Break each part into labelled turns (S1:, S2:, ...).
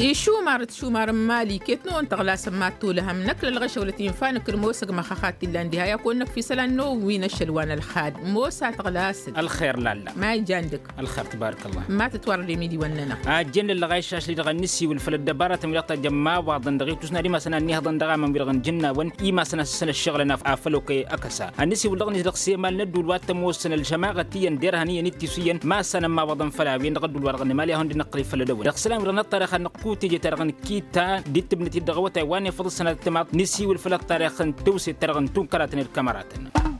S1: شو مار مالي كيتنو انت غلا سماتو لهم نكل الغشة والتي فانك الموسق ما خخات الا عندها يكونك في سلانو وين الشلوان الخاد موسى تغلاسد
S2: الخير لا
S1: ما يجاندك
S2: الخير تبارك الله
S1: ما تتور لي ميدي وننا
S2: جن اللي غايش اللي تغنسي والفلد دبارة ملقطة جماعة وضن دغيت تسنا ما سنا نيه ضن دغا من بيرغن جنة ون ما سنا الشغل انا افلو كي اكسا النسي والغني دقسي مال ندو الوات موسن الجماعة تيا ديرها نيه نتيسيا ما سنا ما وضن فلا وين دغدو الورغن مالي هون نقري فلدو دقسلام رنا الطريق نقوتي جي ترغن كيتا ديت بنتي دغوتا واني فضل سنة تمات نسي والفلد طريق توسي ترغن تنكرات الكاميرات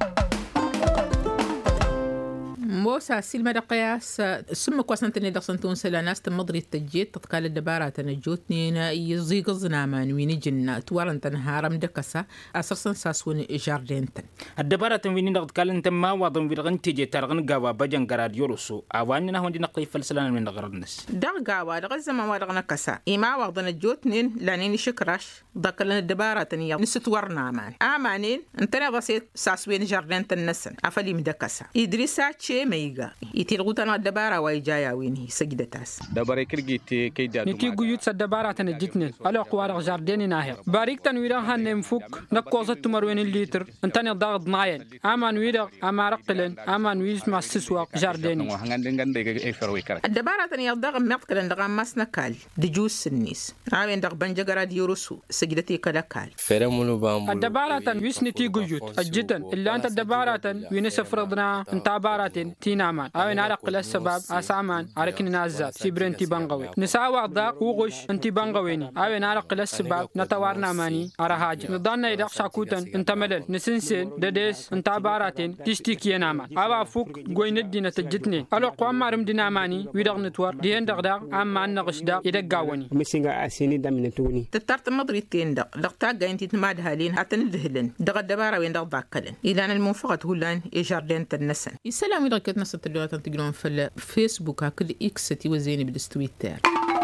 S1: موسى سلمى قياس سمك وسنتني دقسنتون سلا ناس تمضري التجيت تتقال الدبارات نجوتني يزيق الزنامان وين جنة توارن تنهار مدكسة أساسا ساسون جاردينتن
S2: الدبارات وين نقد قال ما وضن بيرغن تيجي ترغن قوا بجن قراد يورسو أواننا هون دي نقلي فلسلان من غرنس
S1: قوا دغزة ما ورغنا كسا إما وضن الجوتنين لانين شكراش ذكرنا الدبارات نيا نستورنا مان آمانين انتنا بسيط ساسوين جاردينتن نسن أفلي مدكسة إدريسا ميغا يتيرغوتنا الدبارة ويجايا ويني سجدتاس
S3: دبارة كرجيتي كيدا
S4: نتي جيوت الدبارة تنجتني على قوارق جارديني ناهر باريك تنويرا هنمفك نقوزة تمروين الليتر انتني ضغط ناين اما نويرا اما رقلن اما نويس مع السسواق جارديني
S1: الدبارة تني ضغط مقتلن ضغط مسنكال دجوس النيس عاوين ضغط بنجغرا ديورسو سجدتي كلاكال
S4: الدبارة تنويس نتي جيوت الجدن الا انت الدبارة وينس فرضنا انت عبارة تينامان أو نعرق السبب أسامان أركن نازات سيبرنتي بانغوي نساء وعضاق وغش انتي بانغويني أو نعرق السبب نتوارنا ماني أرهاج نضعنا إداق شاكوتن انت ملل نسنسين دديس انت عباراتين تشتيكي نامان أو فوق قوي ندي نتجتني ألو قوام مارم دي ناماني ويداق نتوار ديهن داق أما نغش داق يداق قاوني
S5: مسينغا أسيني دامنتوني
S1: تتارت مضريتين داق داقتاق انتي تمادها لين حتى ندهلن داق الدبارة وين داق ضاكلن إلان المنفقة هولان إيجاردين تنسن يسلام يدرك ناس التلوات تقولون في الفيسبوك هكذا إكس تيوزيني بالتويتر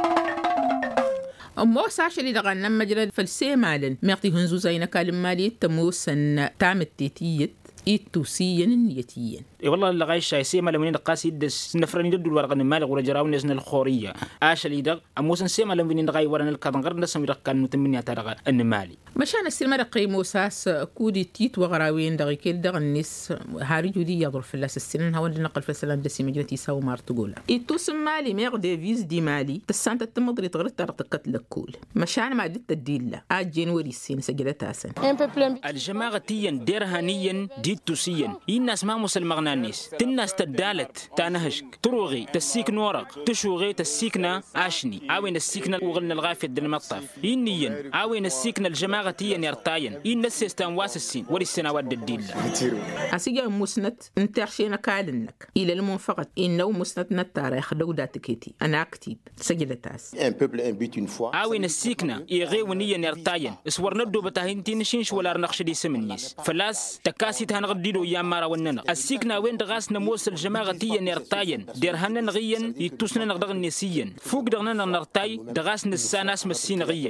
S1: موسى عشان يدغن لما جرى فلسي مالن ميعطي هنزو زينا كالم مالي تموسن تعمل تيتيت إيتوسيين النيتيين
S2: والله اللي غايش شايسي ما لمن نقاسي دس نفرني دد الورق المال ولا جراو نزن الخوريه اللي دغ اموسن سيما لمن نغاي ورن الكادن غير نسم يركن متمني ترغ ان مالي
S1: مشان السلمى رقي موساس كودي تيت وغراوين دغ كيل دغ الناس هاري جودي يضرب في اللاس السنين هو اللي نقل في السلام دسي مجلتي ساو مار تقول إيتوس مالي ميغ ديفيز دي مالي تسانت تمضري تغرد ترقت لكول مشان ما دت الديله جانوري السين سجلتها
S2: الجماعه تيا ديرهانيا ديتوسيا الناس ما مسلم الناس تناس تدالت تانهشك تروغي تسيك نورق تشوغي تسيكنا عشني عاوين السيكنا وغلنا الغافية دل المطاف إنيا عاوين السيكنا الجماعة تيا نيرتاين إن السيستان واسسين ولي السنوات الديل
S1: أسيجا مسنت انترشينا كالنك إلى المنفقة إنه مسنت نتاريخ دودات كيتي أنا أكتب سجلتاس
S2: عاوين السيكنا يغي ونيا نيرتاين اسور ندو بتاهين تينشينش ولا نقش دي سمنيس فلاس تكاسي تهنغديدو يا مارا وننا السيكنا وين دغاسنا موس الجماعة تيا نرتاين ديرهنا نغيا يتوسنا نغدغ النسيا فوق دغنا نرتاي دغاسنا الساناس مسين غيا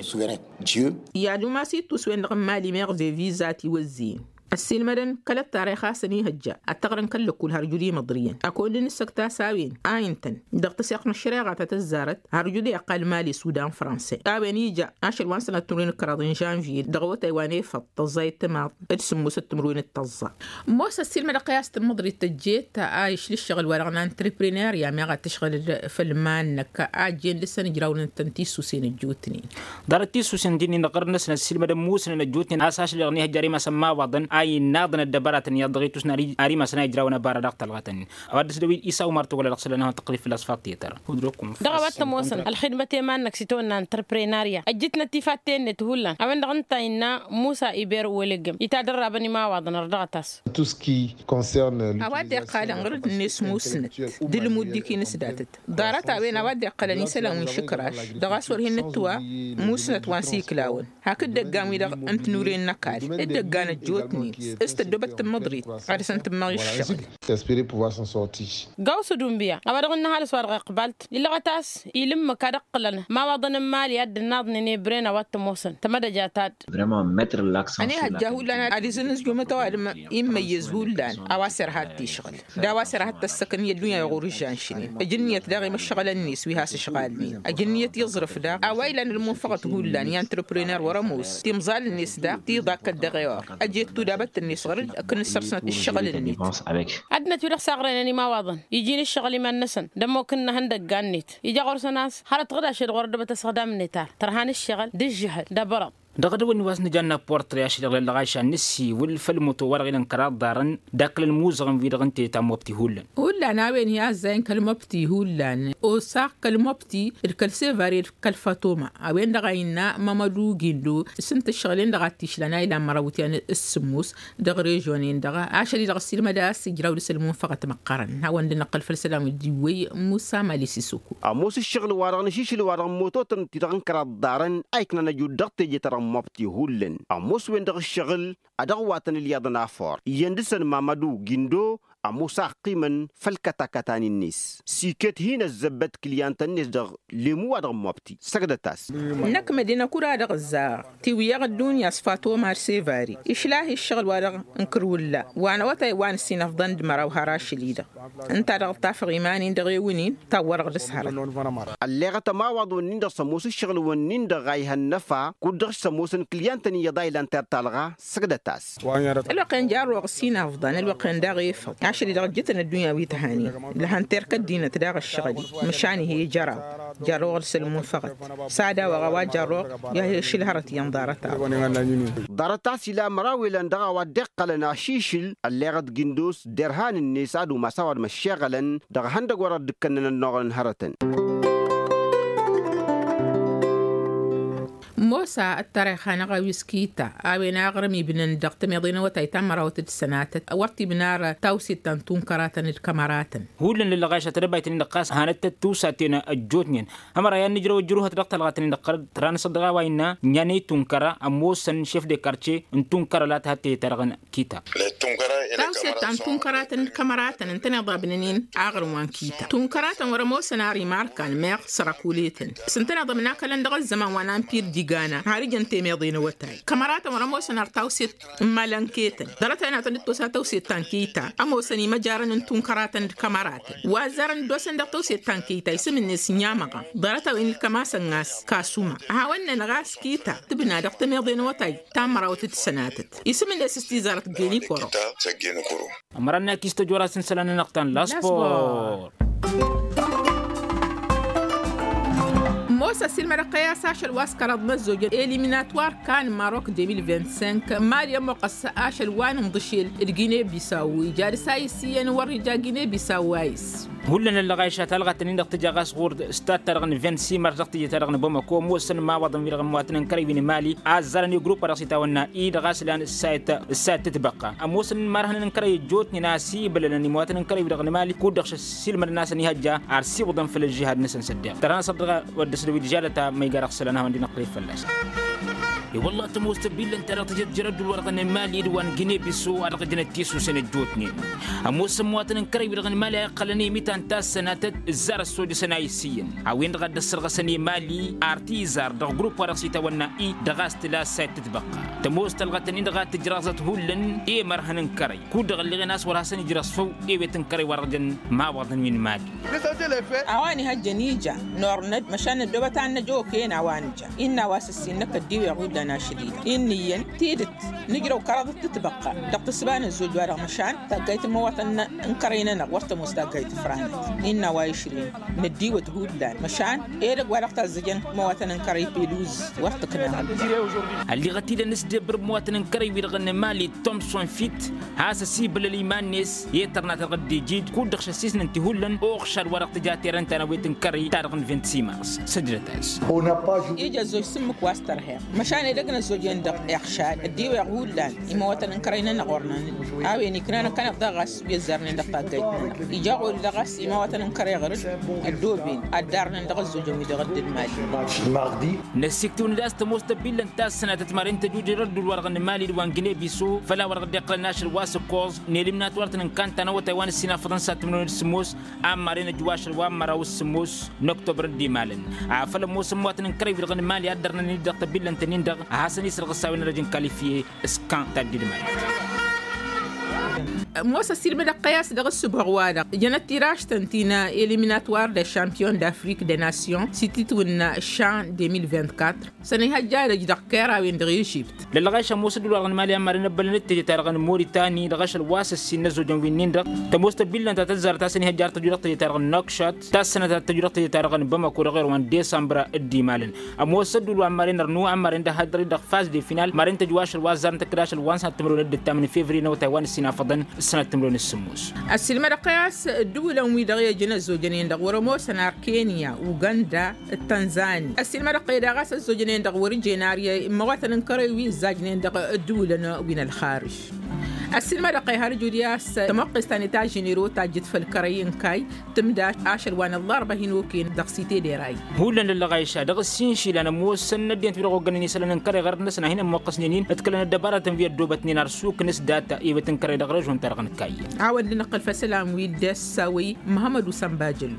S1: يا دوما سيتوس وين مالي ميغ دي فيزاتي والزين السلمدن كلا التاريخ سني هجا التقرن كل كل هرجودي مضريا أكون لنسكتا ساوين آينتن دغت سيقنا الشريعة تتزارت هرجودي أقل مالي سودان فرنسي آوين جا عشر وان سنة تمرين كرادين جانفيل دغوة تايواني فالتزاي تماط ادسمو ستمرين التزا موسى السلمدن قياس المضري تجيت عايش للشغل ورغنا انتربرينير يا ميغا تشغل فلمان نك عاجين لسه نجراون التنتيسو سين الجوتني
S2: دارتيسو سين ديني نقرنسنا السلمدن موسى الجوتني أساس اللي غنيها جريمة سما وضن أي ناضن الدبارات يضغي تسناري أريما سنا يجراونا بارا دقت الغتن أود سدوي إيسا ومارتو ولا لقصل أنها تقريف في الأصفات تيتر هدروكم
S6: دعوات موسن الخدمة ما نكسيتونا انتربريناريا أجتنا تفاتين تهولا أمن دغنتا إنا موسى إبير ولجم يتدرب بني ما وضن الرغتاس
S7: tout ce qui concerne
S1: أود قال غير الناس موسنت دل مودي كي نسداتت دارت وين أود قال نسلا من شكراش دغاسور هن التوا موسنت وانسي كلاون هكذا قامي دغ أنت نورين نكال الدقان الجوتني نيس استدوبت مضريت عرسن تماغي الشغل
S7: espérer pouvoir s'en sortir.
S6: قوس دومبيا أبغى هالس ورقة قبلت اللي غتاس يلم كدق لنا ما وضن مالي يد الناض نبرنا واتموسن تمدى جاتات
S8: vraiment mettre l'accent
S1: أنا
S8: sur la
S1: هجاهو لنا عرسن جمعة توالم يميزهو لنا أواسر هاتي شغل دا واسر هات السكن يدنيا يغوري جانشيني أجنية داغي مشغل النيس ويهاس شغالين أجنية يظرف دا أويلا المنفقة هو لنا يانتربرينر ورموس تمزال النيس دا تيضاك الدغيور أجيت دابت النيس غرد أكن سرسنة الشغل النيت
S6: عدنا تولخ ساغرين ما واضن يجيني الشغل ما النسن دمو كنا هندق قانيت يجا غرس ناس حالة غدا شد غرد بتسخدام نتار ترهان الشغل دي الجهل دا برد
S2: دغد ون واسن جانا بورتري شغل لغاش نسي والفيلم ورغ انكرار دارن داكل الموزغن في دغنتي تام وبتي هولن
S1: ولا ناوين يا زين كلمبتي هولن او ساق كلمبتي الكلسي فارير كالفاتوما اوين دغاينا مامادو جيندو سنت الشغلين دغاتيش لنا الى مراوتيان السموس دغ ريجونين دغ عشري دغ السينما دا سجراو لسلمون فقط مقرن ها وند نقل في السلام ديوي موسى مالي سيسوكو
S9: اموس الشغل وارغ نشيش الوارغ موتوتن تدغن كرا دارن ايكنا نجو دغتي جتر مبتي هولن أموس ويندغ الشغل أدغواتن اليادنا فور يندسن مامادو جندو أموسا قيمن فالكتاكتاني الناس سيكت هنا الزبت كليانتا الناس دغ لمو أدغ مبتي سكدتاس
S1: نك مدينة كورا دغ الزار تيويا الدنيا صفاتو مارسي فاري إشلاهي الشغل وادغ انكرولا وانا وطاي وان سينف ضند مراو هراش ليدا انت دغ طافغ إيمانين دغي ونين تاورغ لسهرة
S9: اللغة ما وضو نين سموس الشغل ونين دغايها النفع كودغ سموسن كليانتا يضاي لانتر تالغا سكدتاس
S1: الوقين جارو غسينا أفضل الوقين دغي فضل عشري درجتنا الدنيا ويتهاني لهن ترك الدين تداغ الشغلي مشاني هي جارو غرسلمون فقط سادة وغوات جارو يا شيل هرتي ينضارتا
S9: دارتا سلا مراوي لندغا ودق لنا شيشل اللي غد جندوس درهان الناس ادو مساور مشاغلا دغ هندق ورا دكننا النغن هرتن
S1: موسى التاريخ أنا غويسكيتا أبينا أغرمي بنن دقت ميضينا وتايتام مراوت السنات ورتي بنار توسيتان تونكراتن الكاميراتن
S2: هولن اللي غاشة تربيت النقاس هانت توساتين الجوتنين هم رأيان نجرو جروها تدقت الغاتن النقر تران صدقا وينا نياني تونكرا أموسن شيف دي كارتشي ان تونكرا لا تهتي ترغن كيتا
S1: توسيتان تونكراتن الكاميراتن انتنا ضابنين أغرموان كيتا تونكراتن ورموسن آري ماركان ميغ سراكوليتن سنتنا ضمنا كلن دغ الزمان وانا امبير ديغانا هارجن تيميضين وتاي كاميرات ورموسن ارتاوسيت مالانكيتن درتنا تنتوسا توسيت تانكيتا اموسني مجارن انتون كراتن كاميرات وازارن دوسن دتوسيت تانكيتا يسمن الناس نيامغا درتا وين الكماسن ناس كاسوما هاون نغاس كيتا تبنا دقت ميضين وتاي تامرا وتتسناتت يسمن الناس استيزارت جيني كورو
S2: امرنا كيستو جورا سنسلان نقطان لاسبور موسى سلمى قياس عشر واسكر ضمزوج إليميناتوار كان ماروك 2025 ماريا مقص عشر وان مضشيل الجيني بيساوي جارساي سيان ورجا جيني بيساويس هولن اللغايشة تلغت نين دقتجا غاس غورد استاد ترغن 26 مار دقتجا ترغن بوماكو موسن ما وضم في رغمواتن كريبين مالي عزرني جروب راسيتا ونا ايد غاس لان السايت تتبقى موسن مارهن نكري جوت ناسي بلن مواتن كريب رغن مالي كودخش سلمى الناس نهجا ارسي وضم في الجهاد نسن سدير ترى صدق ودسلوي رجالة ما يقرأ سلنا وندي نقري فلاس والله تموست بيل انت راه تجد جرد الورقه المالي دوان جنيه بسو ارق جنتيسو سنه جوتني اموس مواتن كريب رغن مالي قلني 200 تاس سنه الزار السودي سنايسيا اوين غد السرغ سني مالي ارتيزار دغ جروب ورقسيتا ونا اي دغاست لا سايت تتبقى تموست الغتني دغات تجرازت هولن اي مرهن كري كود غلي ناس ورا سني جراسفو اي بيتن كري ورجن ما وضن من مالي
S1: اواني هجنيجا نورند مشان الدوبه تاعنا جو كاين اوانجا ان واسسينك الديو يعود لنا شديد إنيا تيدت نجرو كرضت تتبقى دقت سبان الزوج ورا مشان تاقيت المواطن انكرينا نغورت مستاقيت فرانت إنا وايشرين ندي وتهود لان مشان إيرق ورقت الزجن مواطن انكري بيلوز ورتقنا
S2: اللي غتيدا نسدبر مواطن انكري ويرغن مالي تومسون فيت هاسا سيبل الإيمان نيس يترنا تغدي جيد كود دخش سيسن انتهولن اوخشار ورقت جاتي رنتانا ويتنكري تارغن 26 مارس سجلتاس
S1: إيجا زوج سمك واسترهير مشان أنا دقنا زوجين دق إخشال الديو يقول لان إمواتنا كرينا نقورنا أويني كنا دغس بيزرنا دق تاجيتنا يجاقول دغس إمواتنا كري غرد الدوبين الدارنا دغس زوجين يدغد المال
S2: نسيكتون داس تمستبيل انتاس سنة تمارين تجوج رد الورق المالي دوان جنيه بيسو فلا ورق دقل ناشر واس كوز نيلمنا تورتن كان تنو تايوان السنة فرنسا تمنون السموس أمارين جواش الوام مراو السموس نكتب ردي مالن عفل موسم واتن كري في الغن مالي أدرنا ندق تبيل انت نندق حسن يسرق الساوين رجن كاليفيه اسكان تجديد مالي
S1: مؤسسة المدى قياس دغ السبغوانا جنت تيراش تنتينا إليميناتوار دي شامبيون دافريك دي ناسيون سيتيتونا الشان 2024 سنة هجارة جدق كيرا وين دغ يجيبت
S2: للغاية موسى دولار المالي أمارين نبلنت تجي تارغن موريتاني لغاية الواس السنة زوجن وين نندق تموست بيلن تتزار تاسني هجار تجرق تجي تارغن نوكشات تاسنة تجرق تجي تارغن بمكو رغير وان ديسمبر الدي مالن موسى دولار أمارين رنو أمارين ده هدري دغ فاز دي فينال مارين تجواش الواس زارن تكراش الوانس هتمرون الدتامن فيفري نو تايوان السنة فضن السنة تمرون السموس
S1: السلمة قياس الدولة وميدغية جنة زوجنين دغورمو سنار كينيا وغندا التنزاني السلمة قياس الزوجنين دغور جيناريا مواطن انكروي زاجنين دغ الدولة وين الخارج السلمة قيهار جورياس تمقس تاني تاجينيرو تاجد في الكريين كاي تمدا عشر وان الضربة هنوكين دغسيتي ديراي
S2: هو لن اللغايشة دغ السينشي لنا موسن ندين في رغو قنيني سلنا نكري غير نسنا هنا موقس نينين اتكلنا الدبارة تنفير دوبتني نارسوك نس داتا ايوة تنكري دغرج وانترغن كاي
S1: عاود لنقل فسلام ويدس ساوي محمد وسنباجلو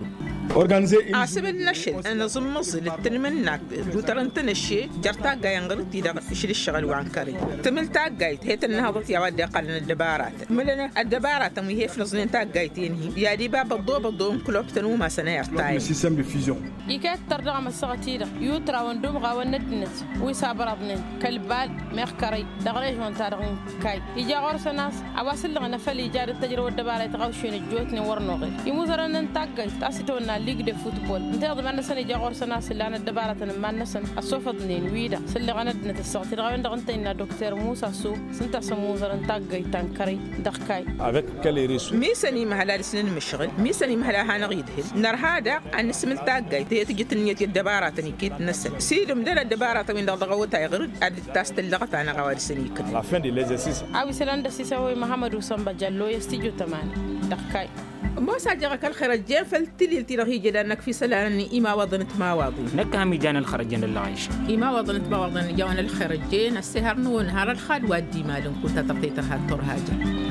S1: عاسب النشل أنا زمص للتنمناك دو ترنت نشي جرتا جاي انغرت يدا يشيل الشغل وعنكري تملتا جايت هيت النهضة يا ودي قلنا الدبارات ملنا الدبارات مي هي فلزين تا جايتين يا دي باب الضوء كلوب تنو ما سنير تاي
S8: سيستم دو فيزيون
S6: يكاد ترجع مسقتي يوترا وندوم غاون ندنت ويسابرابنين كالبال ميركري دغريج وان تارغن كاي يجا غرس ناس اواسل لغنا فلي جار التجربه الدبارات غوشين الجوتني ورنوغي يموزرن تاغاي تاسيتونا ليغ دي فوتبول انت ما نسني جا غرس ناس اللي انا الدبارات ما نسن الصفدنين ويدا سلي غنا دنت السقتي غاون دغنتينا دكتور موسى سو سنت سموزرن تاغاي تانكري دخكاي
S8: avec quel risque
S1: ميسني مهلا سنين مشغل ميسني مهلا هانا غيدهل نار هذا عن اسم التاغاي تيجي تنيه الدبارات نيكيت نسن سيدم دل الدبارات من دغوتا يغرد ادي تاست اللغت انا غوار سنيك
S8: la fin de l'exercice
S6: او سلند سيسوي محمد وسامبا جالو يستيجو تمان دخكاي
S1: موسى جاك الخرجين فلتلي ترهي جدانك في سلاني إما وضنت ما واضي
S2: نكها ميجان الخرجين اللغايش
S1: إما وضنت ما وضن جوان الخرجين السهر نون هار الخال وادي مالن كنت تقطيتها الترهاجة